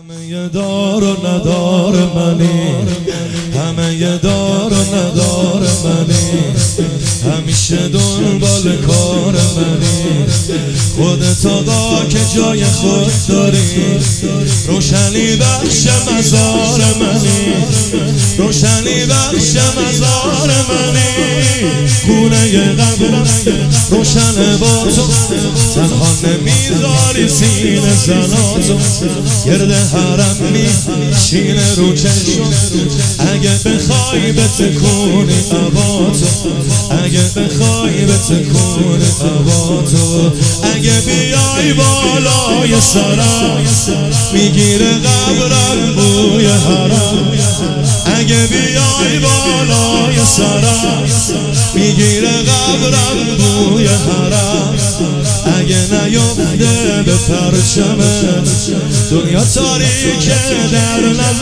همه دار و ندار منی، همه دار و ندار منی، همیشه دنبال کار منی. خودت آقا که جای خود داری، روشنی بخش مزار منی، روشنی بخش مزار منی. خونه قبرم روشن با تو، تنها نمیذاری سینه زناتو. گرد حرم میشینه رو چشم، اگه بخوای بتکونی عباتو، اگه بخوای بتکونی عباتو. اگه بیای بالای سرم میگیره قبرم بوی حرم، اگه بیای بالای سرم میگیره قبرم بوی حرم. اگه نیفته به پرچمت دنیا تاریکه در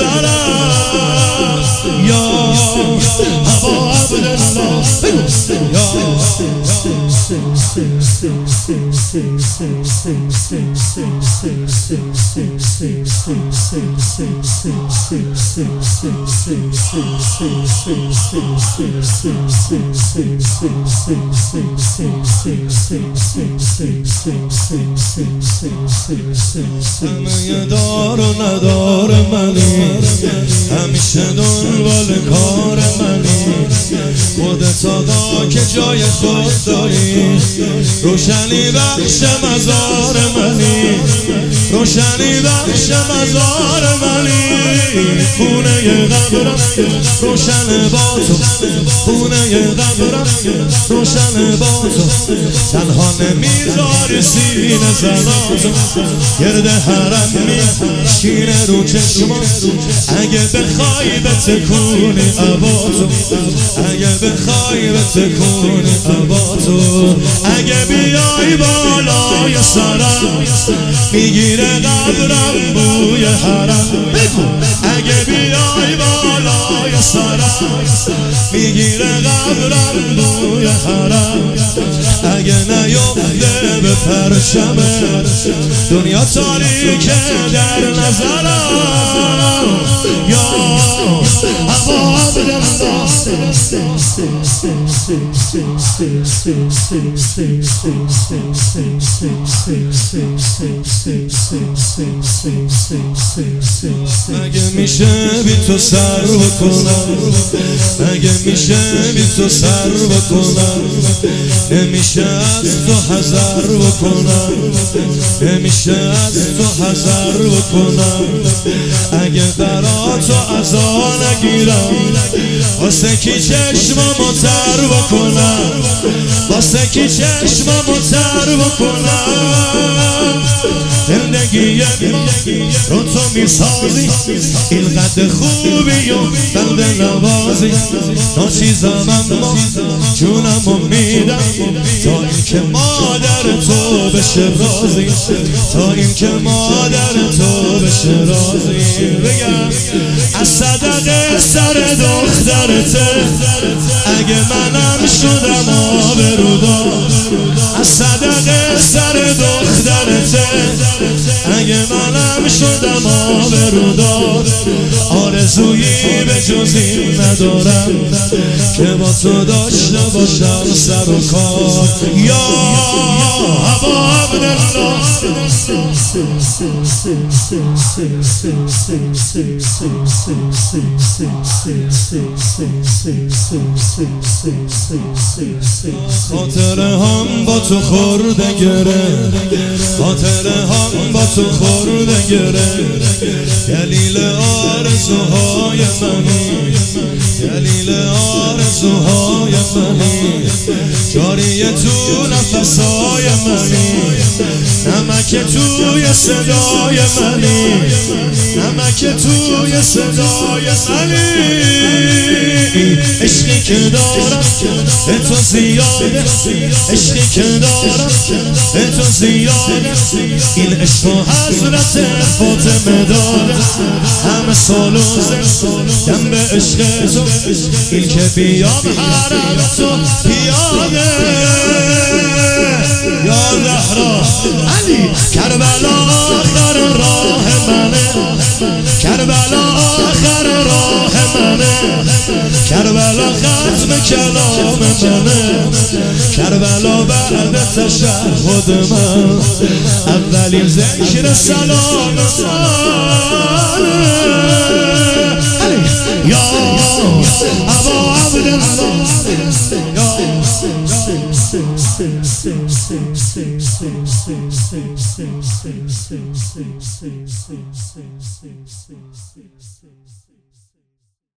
نظرم. یا ابا عبدالله یا همه دار و ندار منی، همیشه دنبال کار منی. خودت آقا که جای خود داری، روشنی بخش مزار منی، روشنی بخش مزار منی. خونه قبرم روشن با تو، خونه قبرم روشن با تو. تنها نمیذاری سینه زناتو، گرد حرم میشینه رو چشمات. اگه بخوای بتکونی عباتو، اگه بخوای بتکونی عباتو. اگه بیای بالای سرم میگیره قبرم بوی حرم، اگه بیای بالای سرم میگیره قبرم بوی حرم. اگه نیفته به پرچمت دنیا تاریکه در نظرم. یا ابا عبدالله اگه میشه بی تو سر بکنم، اگه میشه بی تو سر بکنم. نمیشه از تو حذر بکنم، نمیشه از تو حذر بکنم. اگه براتو عزا نگیرم، واسه کی چشمامو تر بکنم، واسه کی چشمامو تر بکنم. زندگی ما رو تو میسازی، اینقدر خوبی و بنده نوازی. ناچیزم اما جونمو میدم، تا اینکه مادر تو بشه راضی، تا اینکه مادر تو بشه راضی. بگم از صدقه سر دخترته، اگه منم شدم آبرودار. از صدقه سر دخترته، اگه منم شدم آبرودار. آرزویی به جز این ندارم که با تو داشته باشم سر و کار. یا ابا عبدالله خاطره هم با تو خورده گره، خاطره هم با تو خورده گره. دلیل آرزوهای منی، دلیل آرزوهای منی. جاری تو نفسای منی، نمک توی صدای منی، نمک توی صدای منی. عشقی که دارم به تو زیاده، عشقی که دارم به تو زیاده. این عشق و حضرت فاطمه داده، همه سال و دم به عشق تو. این که بیام حرم تو پیاده. یا زهرا علی کربلا آخر راه منه، کربلا آخر راه منه کربلا ختم کلام منه کربلا بعد تشهد من اولین ذکر سلام یا ابا عبدالله یا